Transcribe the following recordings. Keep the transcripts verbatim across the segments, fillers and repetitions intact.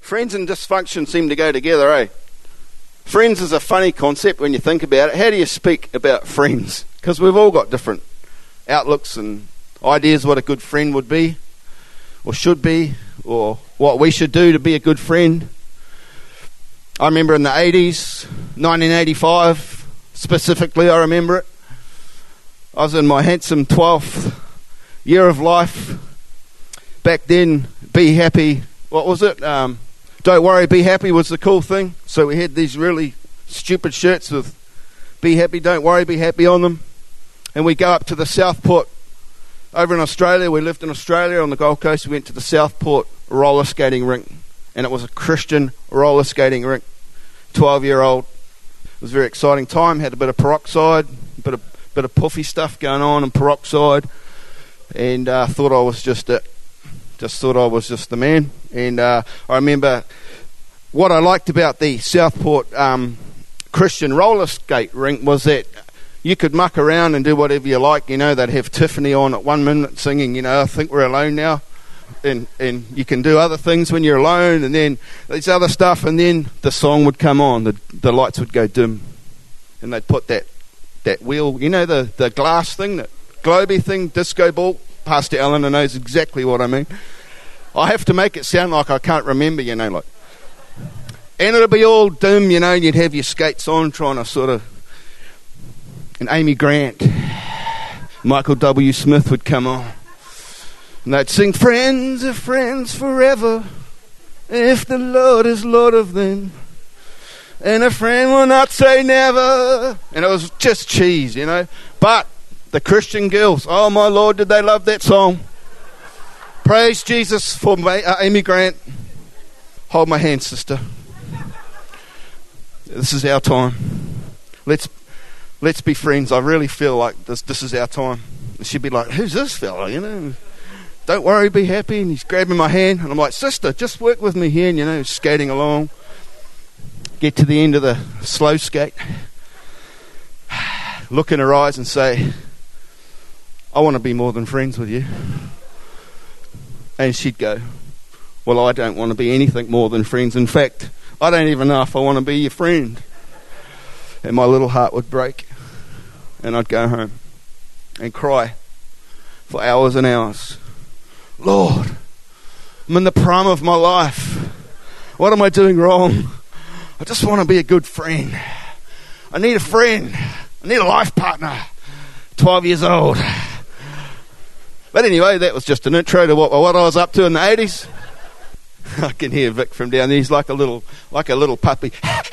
Friends and dysfunction seem to go together, eh? Friends is a funny concept when you think about it. How do you speak about friends? Because we've all got different outlooks and ideas what a good friend would be, or should be, or what we should do to be a good friend. I remember in the eighties, nineteen eighty-five, specifically I remember it. I was in my handsome twelfth year of life. Back then, be happy, what was it? Um, don't worry, be happy was the cool thing. So we had these really stupid shirts with be happy, don't worry, be happy on them. And we go up to the Southport, over in Australia. We lived in Australia on the Gold Coast. We went to the Southport roller skating rink. And it was a Christian roller skating rink. twelve-year-old. It was a very exciting time. Had a bit of peroxide, a bit of, bit of puffy stuff going on and peroxide. And uh, thought I was just it. Just thought I was just the man. And uh, I remember what I liked about the Southport um, Christian roller skate rink was that you could muck around and do whatever you like. You know, they'd have Tiffany on at one minute singing, you know, I think we're alone now. And and you can do other things when you're alone, and then these other stuff, and then the song would come on, the the lights would go dim, and they'd put that that wheel, you know, the, the glass thing, that globy thing, disco ball. Pastor Eleanor knows exactly what I mean. I have to make it sound like I can't remember, you know, like, and it'll be all dim, you know, and you'd have your skates on trying to sort of, and Amy Grant, Michael W. Smith would come on. And they'd sing, friends are friends forever, if the Lord is Lord of them. And a friend will not say never. And it was just cheese, you know. But the Christian girls, oh my Lord, did they love that song. Praise Jesus for uh, Amy Grant. Hold my hand, sister. This is our time. Let's let's be friends. I really feel like this, this is our time. And she'd be like, who's this fella, you know? Don't worry, be happy. And he's grabbing my hand. And I'm like, sister, just work with me here. And, you know, skating along. Get to the end of the slow skate. Look in her eyes and say, I want to be more than friends with you. And she'd go, well, I don't want to be anything more than friends. In fact, I don't even know if I want to be your friend. And my little heart would break. And I'd go home and cry for hours and hours. Lord, I'm in the prime of my life. What am I doing wrong? I just want to be a good friend. I need a friend. I need a life partner. twelve years old. But anyway, that was just an intro to what, what I was up to in the eighties. I can hear Vic from down there. He's like a little, like a little puppy.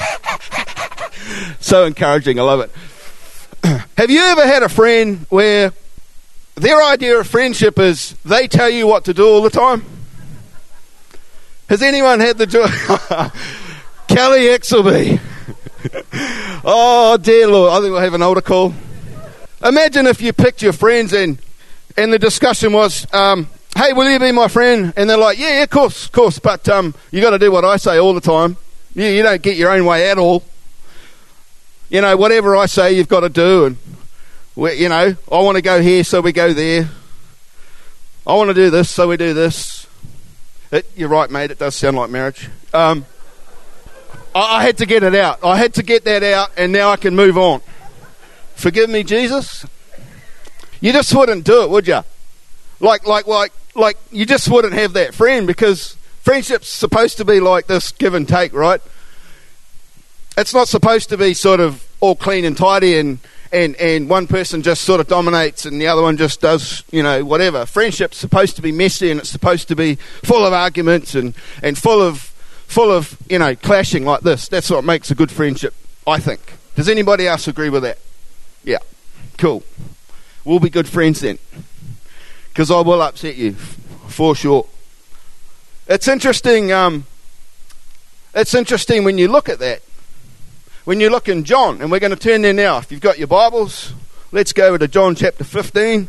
So encouraging. I love it. Have you ever had a friend where their idea of friendship is they tell you what to do all the time? Has anyone had the joy? Kelly Exelby. Oh, dear Lord. I think we'll have an altar call. Imagine if you picked your friends and and the discussion was, um, hey, will you be my friend? And they're like, yeah, yeah, of course, of course. But um, you got to do what I say all the time. You, you don't get your own way at all. You know, whatever I say, you've got to do. And, we, you know, I want to go here, so we go there. I want to do this, so we do this. It, you're right, mate. It does sound like marriage. Um, I, I had to get it out. I had to get that out, and now I can move on. Forgive me, Jesus. You just wouldn't do it, would you? Like, like, like, like, you just wouldn't have that friend, because friendship's supposed to be like this give and take, right? It's not supposed to be sort of all clean and tidy and, and, and one person just sort of dominates and the other one just does, you know, whatever. Friendship's supposed to be messy, and it's supposed to be full of arguments and, and full of, full of, you know, clashing like this. That's what makes a good friendship, I think. Does anybody else agree with that? Yeah. Cool. We'll be good friends then, because I will upset you, for sure. It's interesting, um, it's interesting when you look at that. When you look in John, and we're going to turn there now. If you've got your Bibles, let's go to John chapter fifteen.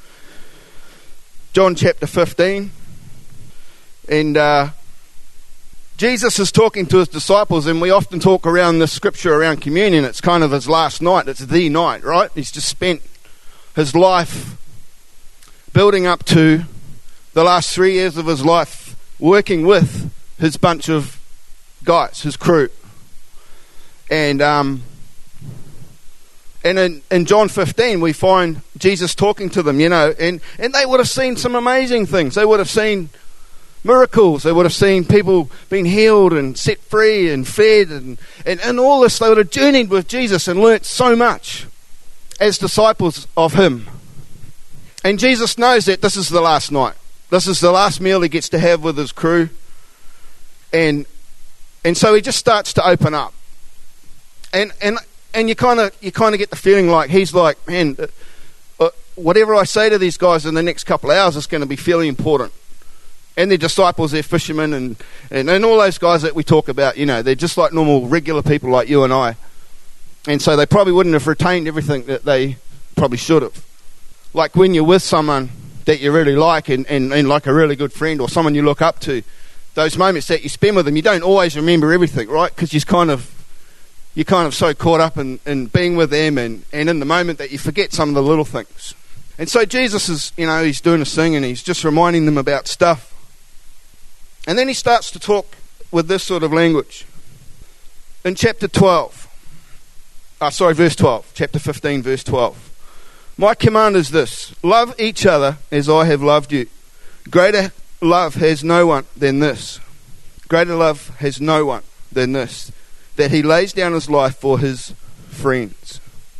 John chapter fifteen. And uh, Jesus is talking to his disciples, and we often talk around this scripture around communion. It's kind of his last night. It's the night, right? He's just spent his life building up to the last three years of his life working with his bunch of guys, his crew. And um, and in, in John fifteen, we find Jesus talking to them, you know, and, and they would have seen some amazing things. They would have seen miracles. They would have seen people being healed and set free and fed and, and, and all this. They would have journeyed with Jesus and learnt so much as disciples of him. And Jesus knows that this is the last night. This is the last meal he gets to have with his crew. And and so he just starts to open up. And and and you kind of you kind of get the feeling like he's like, man, uh, whatever I say to these guys in the next couple of hours is going to be fairly important. And their disciples, they're fishermen, and, and, and all those guys that we talk about, you know, they're just like normal, regular people like you and I. And so they probably wouldn't have retained everything that they probably should have. Like when you're with someone that you really like and, and, and like a really good friend or someone you look up to, those moments that you spend with them, you don't always remember everything, right? Because you're kind of you're kind of so caught up in, in being with them and, and in the moment that you forget some of the little things. And so Jesus is, you know, he's doing a thing and he's just reminding them about stuff. And then he starts to talk with this sort of language. In chapter twelve, oh, sorry, verse twelve, chapter fifteen, verse twelve. My command is this: love each other as I have loved you. Greater love has no one than this. Greater love has no one than this, that he lays down his life for his friends.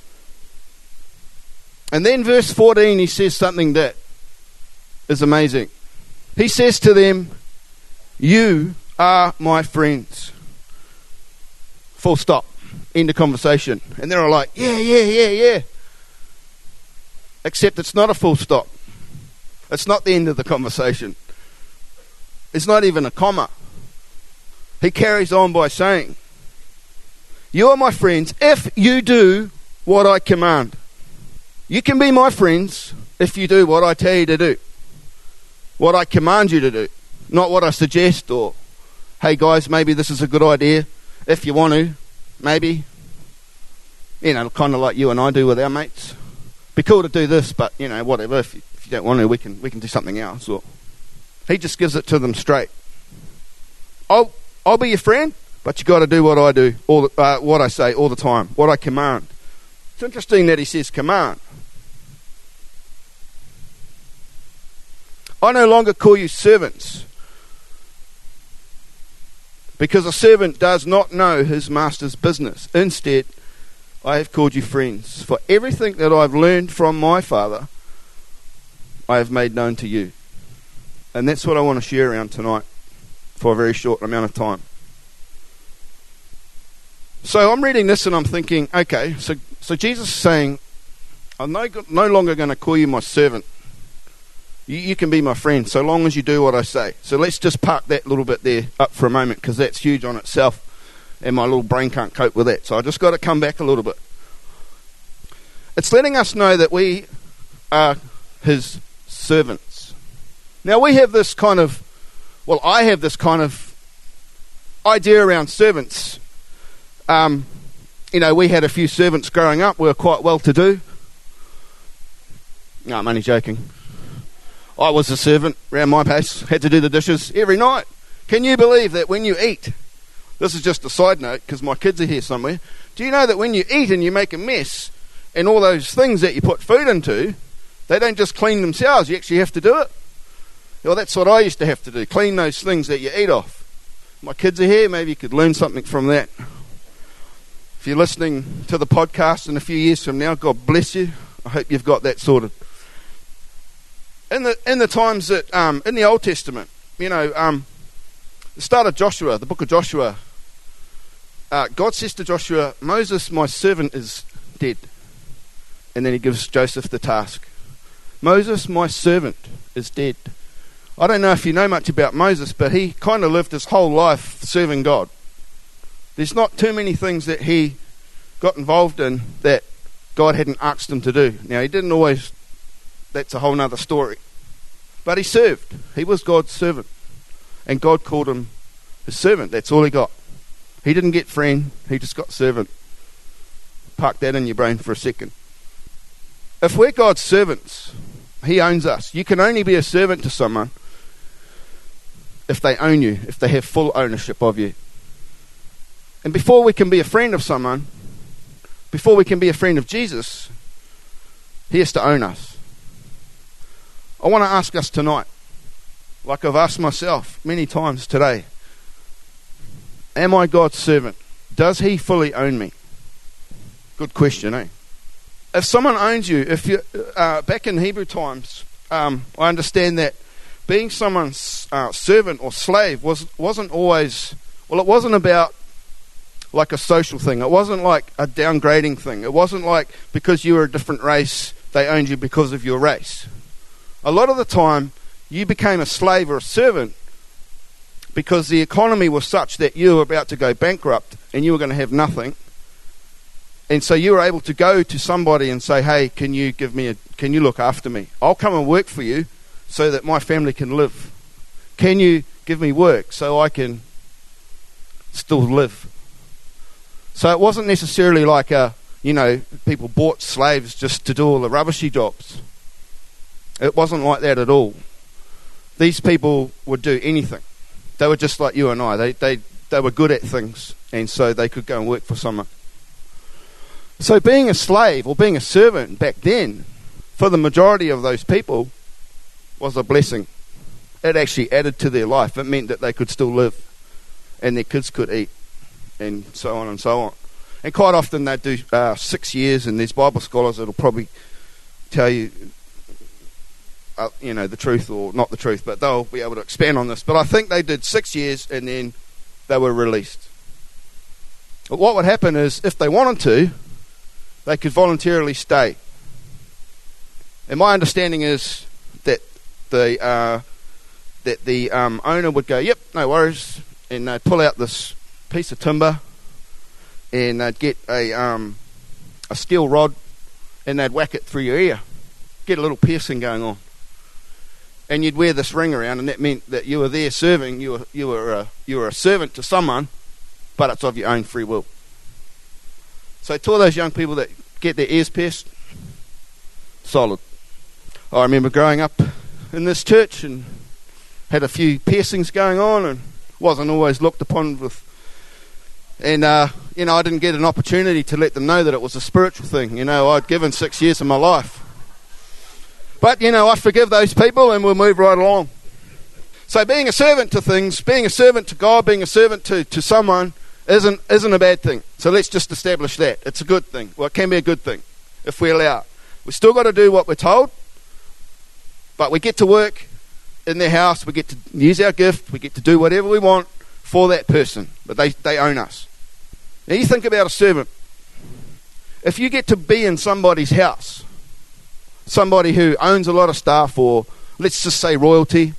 And then verse fourteen, he says something that is amazing. He says to them, you are my friends. Full stop. End of conversation. And they're all like, yeah, yeah, yeah, yeah. Except it's not a full stop. It's not the end of the conversation. It's not even a comma. He carries on by saying, you are my friends if you do what I command. You can be my friends if you do what I tell you to do. What I command you to do. Not what I suggest or, hey guys, maybe this is a good idea. If you want to, maybe. You know, kind of like you and I do with our mates. Be cool to do this, but, you know, whatever. If you, if you don't want to, we can we can do something else. Or he just gives it to them straight. I'll, I'll be your friend, but you got to do what I do, all the, uh, what I say all the time, what I command. It's interesting that he says command. I no longer call you servants, because a servant does not know his master's business. Instead, I have called you friends. For everything that I've learned from my Father, I have made known to you. And that's what I want to share around tonight for a very short amount of time. So I'm reading this and I'm thinking, okay, so, so Jesus is saying, I'm no, no longer going to call you my servant. You, you can be my friend so long as you do what I say. So let's just park that little bit there up for a moment, because that's huge on itself and my little brain can't cope with that. So I just got to come back a little bit. It's letting us know that we are his servants. Now we have this kind of, well, I have this kind of idea around servants. Um, you know, we had a few servants growing up. We were quite well to do. No, I'm only joking. I was a servant around my place, had to do the dishes every night. Can you believe that when you eat, this is just a side note because my kids are here somewhere, do you know that when you eat and you make a mess and all those things that you put food into, they don't just clean themselves, you actually have to do it? Well, that's what I used to have to do, clean those things that you eat off. My kids are here, maybe you could learn something from that. If you're listening to the podcast in a few years from now, God bless you. I hope you've got that sorted. In the in the times that um, in the Old Testament, you know, um, the start of Joshua, the book of Joshua, uh, God says to Joshua, Moses, my servant, is dead. And then he gives Joseph the task. Moses, my servant, is dead. I don't know if you know much about Moses, but he kind of lived his whole life serving God. There's not too many things that he got involved in that God hadn't asked him to do. Now, he didn't always, that's a whole nother story. But he served. He was God's servant. And God called him his servant. That's all he got. He didn't get friend, he just got servant. Park that in your brain for a second. If we're God's servants, he owns us. You can only be a servant to someone if they own you, if they have full ownership of you. And before we can be a friend of someone, before we can be a friend of Jesus, he has to own us. I want to ask us tonight, like I've asked myself many times today, am I God's servant? Does he fully own me? Good question, eh? If someone owns you, if you uh, back in Hebrew times, um, I understand that being someone's uh, servant or slave was wasn't always well. It wasn't about like a social thing. It wasn't like a downgrading thing. It wasn't like because you were a different race, they owned you because of your race. A lot of the time, you became a slave or a servant because the economy was such that you were about to go bankrupt and you were going to have nothing. And so you were able to go to somebody and say, hey, can you give me a, can you look after me? I'll come and work for you so that my family can live. Can you give me work so I can still live? So it wasn't necessarily like a, you know, people bought slaves just to do all the rubbishy jobs. It wasn't like that at all. These people would do anything. They were just like you and I. They they they were good at things, and so they could go and work for someone. So being a slave or being a servant back then, for the majority of those people, was a blessing. It actually added to their life. It meant that they could still live, and their kids could eat, and so on and so on. And quite often they'd do uh, six years, and there's Bible scholars that'll probably tell you, uh, you know, the truth or not the truth, but they'll be able to expand on this. But I think they did six years, and then they were released. But what would happen is, if they wanted to, they could voluntarily stay. And my understanding is that the uh, that the um, owner would go, yep, no worries, and they'd pull out this piece of timber, and they'd get a um, a steel rod, and they'd whack it through your ear, get a little piercing going on, and you'd wear this ring around, and that meant that you were there serving. You were you were a, you were a servant to someone, but it's of your own free will. So to all those young people that get their ears pierced, solid. I remember growing up in this church and had a few piercings going on, and wasn't always looked upon with. And uh, you know, I didn't get an opportunity to let them know that it was a spiritual thing. You know, I'd given six years of my life, but you know, I forgive those people, and we'll move right along. So, being a servant to things, being a servant to God, being a servant to to someone, isn't isn't a bad thing. So let's just establish that. It's a good thing. Well, it can be a good thing if we allow it. We've still got to do what we're told, but we get to work in their house, we get to use our gift, we get to do whatever we want for that person, but they, they own us. Now you think about a servant. If you get to be in somebody's house, somebody who owns a lot of stuff, or let's just say royalty,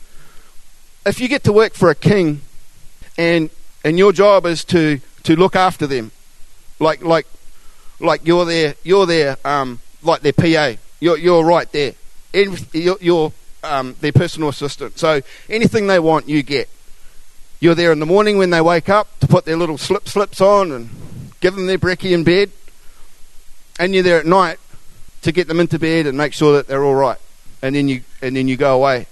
if you get to work for a king and and your job is to, to look after them, like like like you're their you're their um like their P A, you're you're right there, you're, you're um their personal assistant. So anything they want, you get. You're there in the morning when they wake up to put their little slip slips on and give them their brekkie in bed, and you're there at night to get them into bed and make sure that they're all right, and then you and then you go away.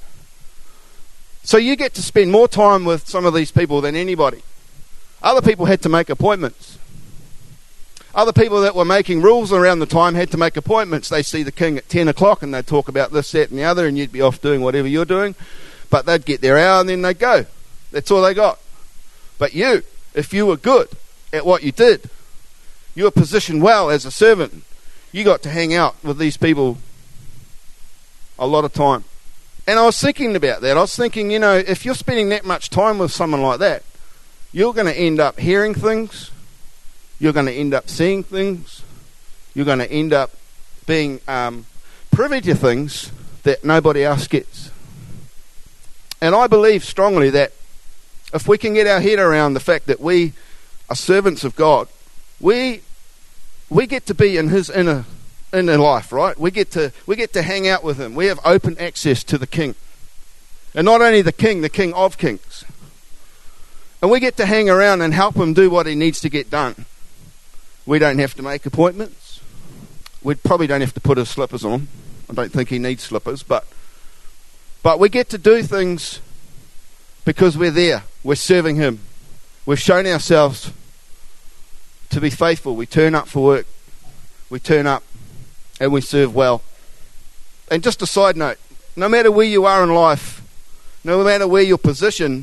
So you get to spend more time with some of these people than anybody. Other people had to make appointments. Other people that were making rules around the time had to make appointments. They see the king at ten o'clock and they'd talk about this, that and the other, and you'd be off doing whatever you're doing. But they'd get their hour and then they'd go. That's all they got. But you, if you were good at what you did, you were positioned well as a servant, you got to hang out with these people a lot of time. And I was thinking about that. I was thinking, you know, if you're spending that much time with someone like that, you're going to end up hearing things, you're going to end up seeing things, you're going to end up being um, privy to things that nobody else gets. And I believe strongly that if we can get our head around the fact that we are servants of God, we we get to be in His inner inner life, right? We get to we get to hang out with Him. We have open access to the King, and not only the King, the King of Kings. And we get to hang around and help Him do what He needs to get done. We don't have to make appointments. We probably don't have to put His slippers on. I don't think He needs slippers, but but we get to do things because we're there. We're serving him. We've shown ourselves to be faithful. We turn up for work. We turn up and we serve well. And just a side note, no matter where you are in life, no matter where you're positioned,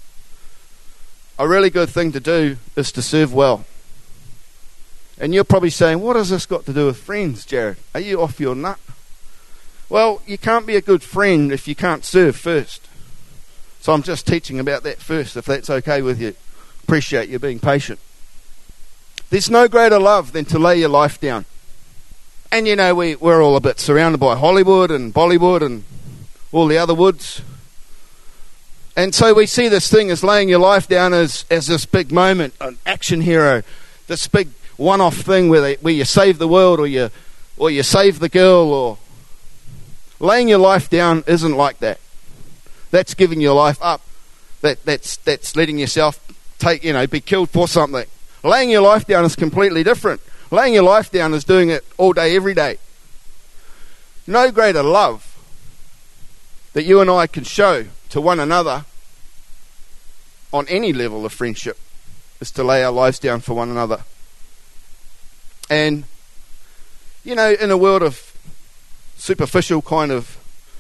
a really good thing to do is to serve well. And you're probably saying, what has this got to do with friends, Jared? Are you off your nut? Well, you can't be a good friend if you can't serve first. So I'm just teaching about that first, if that's okay with you. Appreciate you being patient. There's no greater love than to lay your life down. And you know, we, we're all a bit surrounded by Hollywood and Bollywood and all the other woods. And so we see this thing as laying your life down as, as this big moment, an action hero, this big one-off thing where, they, where you save the world or you, or you save the girl. Or laying your life down isn't like that. That's giving your life up. That, that's, that's letting yourself take, you know, be killed for something. Laying your life down is completely different. Laying your life down is doing it all day, every day. No greater love that you and I can show to one another on any level of friendship is to lay our lives down for one another. And, you know, in a world of superficial kind of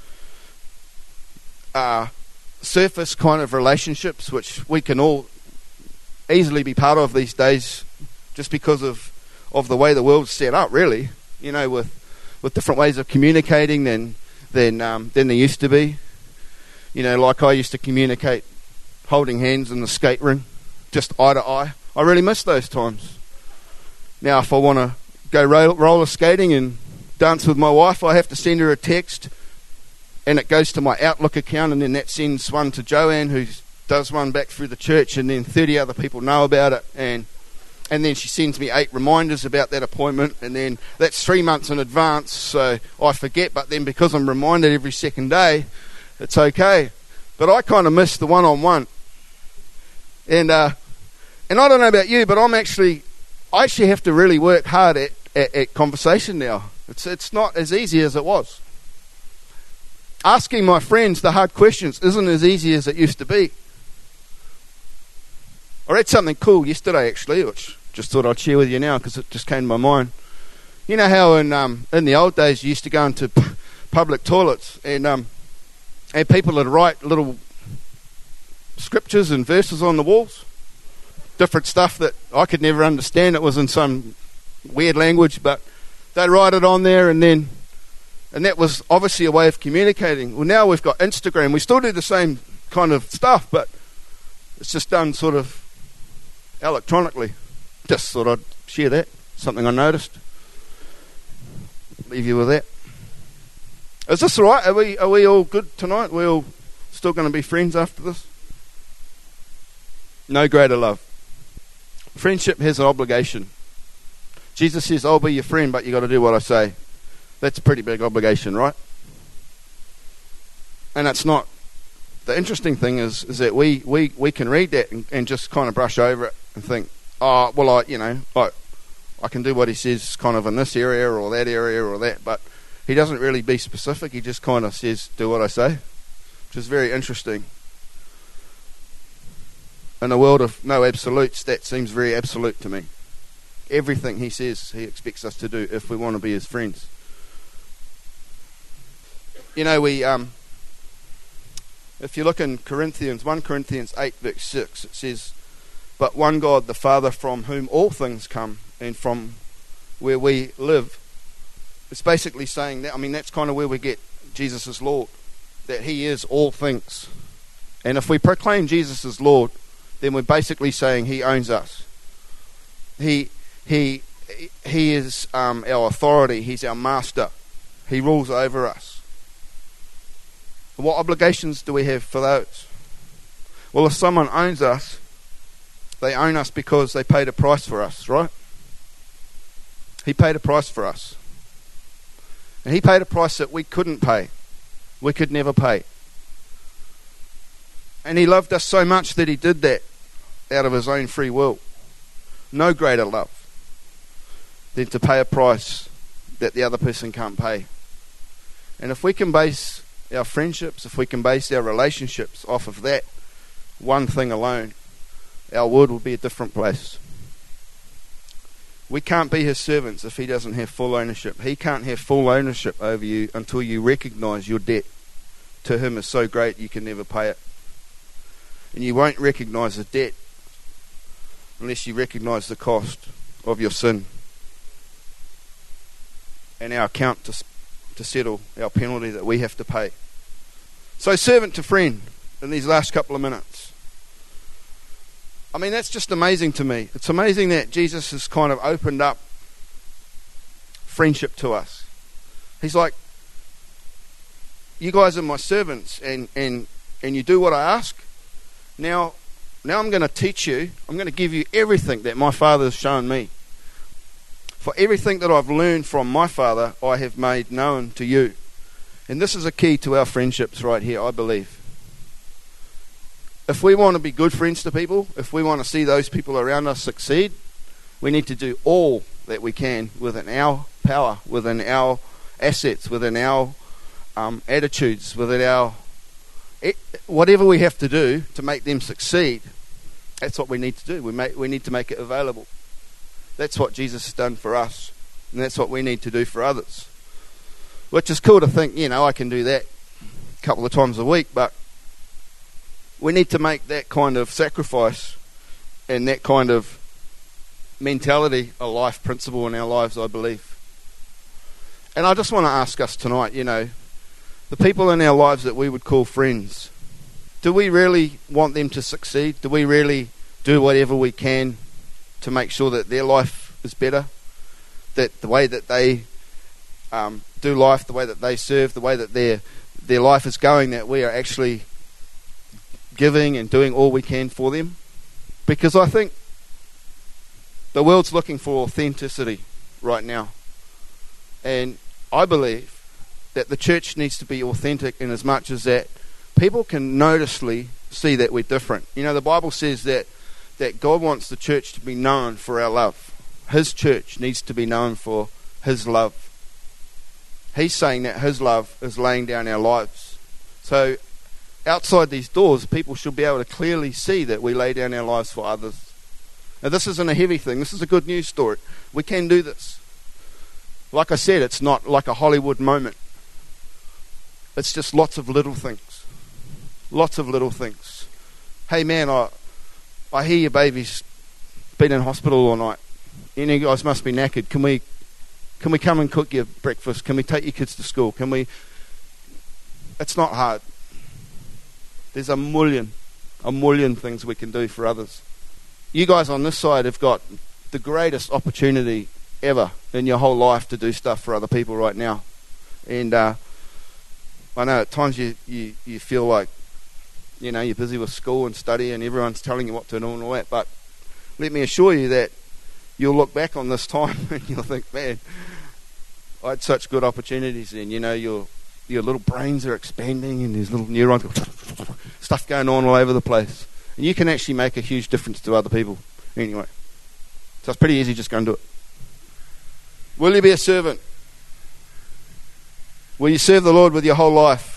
uh, surface kind of relationships, which we can all easily be part of these days just because of of the way the world's set up, really, you know, with with different ways of communicating than than um, than there used to be. You know, like I used to communicate holding hands in the skate ring, just eye to eye. I really miss those times. Now, if I want to go ro- roller skating and dance with my wife, I have to send her a text, and it goes to my Outlook account, and then that sends one to Joanne, who does one back through the church, and then thirty other people know about it, and and then she sends me eight reminders about that appointment, and then that's three months in advance, so I forget, but then because I'm reminded every second day, it's okay. But I kind of miss the one-on-one. And uh, and I don't know about you, but I'm actually, I actually have to really work hard at, at, at conversation now. It's it's not as easy as it was. Asking my friends the hard questions isn't as easy as it used to be. I read something cool yesterday, actually, which just thought I'd share with you now because it just came to my mind. You know how in um, in the old days you used to go into p- public toilets and um, and people would write little scriptures and verses on the walls, different stuff that I could never understand. It was in some weird language, but they'd write it on there, and then and that was obviously a way of communicating. Well, now we've got Instagram. We still do the same kind of stuff, but it's just done sort of electronically. Just thought I'd share that. Something I noticed. Leave you with that. Is this all right? Are we are we all good tonight? We're all still going to be friends after this? No greater love. Friendship has an obligation. Jesus says, I'll be your friend, but you got to do what I say. That's a pretty big obligation, right? And it's not. The interesting thing is, is that we, we, we can read that and, and just kind of brush over it and think, oh, well, I, you know, I, I can do what he says kind of in this area or that area or that, but he doesn't really be specific. He just kind of says, do what I say, which is very interesting. In a world of no absolutes, that seems very absolute to me. Everything he says, he expects us to do if we want to be his friends. You know, we... um. If you look in Corinthians, First Corinthians eight verse six, it says, but one God, the Father, from whom all things come and from where we live. It's basically saying that, I mean, that's kind of where we get Jesus as Lord, that he is all things. And if we proclaim Jesus as Lord, then we're basically saying he owns us. He he he is um, our authority. He's our master. He rules over us. What obligations do we have for those? Well, if someone owns us, they own us because they paid a price for us, right? He paid a price for us. And he paid a price that we couldn't pay. We could never pay. And he loved us so much that he did that out of his own free will. No greater love than to pay a price that the other person can't pay. And if we can base our friendships, if we can base our relationships off of that, one thing alone, our world will be a different place. We can't be his servants if he doesn't have full ownership. He can't have full ownership over you until you recognise your debt to him is so great you can never pay it. And you won't recognise the debt unless you recognise the cost of your sin and our account to, to settle our penalty that we have to pay. So servant to friend in these last couple of minutes. I mean, that's just amazing to me. It's amazing that Jesus has kind of opened up friendship to us. He's like, you guys are my servants, and, and, and you do what I ask. Now, now I'm going to teach you. I'm going to give you everything that my Father has shown me. For everything that I've learned from my Father, I have made known to you. And this is a key to our friendships right here, I believe. If we want to be good friends to people, if we want to see those people around us succeed, we need to do all that we can within our power, within our assets, within our um, attitudes, within our... It, whatever we have to do to make them succeed, that's what we need to do. We, make, we need to make it available. That's what Jesus has done for us, and that's what we need to do for others. Which is cool to think, you know, I can do that a couple of times a week, but we need to make that kind of sacrifice and that kind of mentality a life principle in our lives, I believe. And I just want to ask us tonight, you know, the people in our lives that we would call friends, do we really want them to succeed? Do we really do whatever we can to make sure that their life is better? That the way that they um, do life, the way that they serve, the way that their their life is going, that we are actually giving and doing all we can for them? Because I think the world's looking for authenticity right now, and I believe that the church needs to be authentic in as much as that people can noticeably see that we're different. You know, the Bible says that that God wants the church to be known for our love. His church needs to be known for his love. He's saying that his love is laying down our lives. So outside these doors, people should be able to clearly see that we lay down our lives for others. Now, this isn't a heavy thing. This is a good news story. We can do this. Like I said, it's not like a Hollywood moment. It's just lots of little things. Lots of little things. Hey man, I I hear your baby's been in hospital all night. You know, you guys must be knackered. Can we can we come and cook your breakfast? Can we take your kids to school? Can we... It's not hard. There's a million, a million things we can do for others. You guys on this side have got the greatest opportunity ever in your whole life to do stuff for other people right now. And uh, I know at times you, you, you feel like, you know, you're busy with school and study and everyone's telling you what to do and all that, but let me assure you that you'll look back on this time and you'll think, man, I had such good opportunities then. You know, your your little brains are expanding and there's little neurons, stuff going on all over the place. And you can actually make a huge difference to other people anyway. So it's pretty easy, just go and do it. Will you be a servant? Will you serve the Lord with your whole life?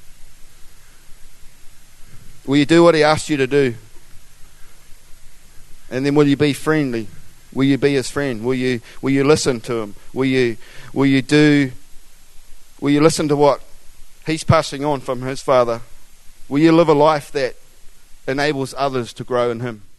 Will you do what he asked you to do? And then will you be friendly? Will you be his friend? Will you will you listen to him? Will you will you do will you listen to what he's passing on from his Father? Will you live a life that enables others to grow in him?